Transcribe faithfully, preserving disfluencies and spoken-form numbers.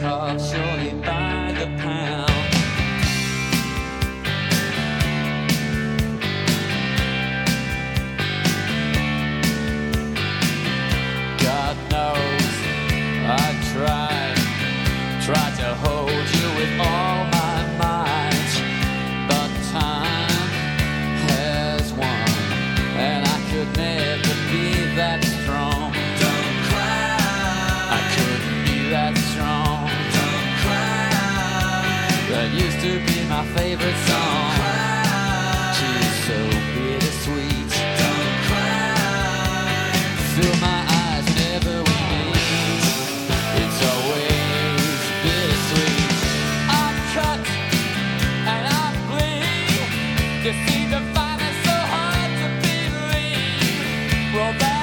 cost surely by the pound. God knows I tried, tried to hold you with all my might, but time has won, and I could never be that strong. Don't cry, I couldn't be that strong. Don't cry, that used to be my favorite song. She's so bittersweet. Don't cry, fill my eyes whenever we meet. It's always bittersweet. I cut and I bleed. You see the fight is so hard to believe. Well, that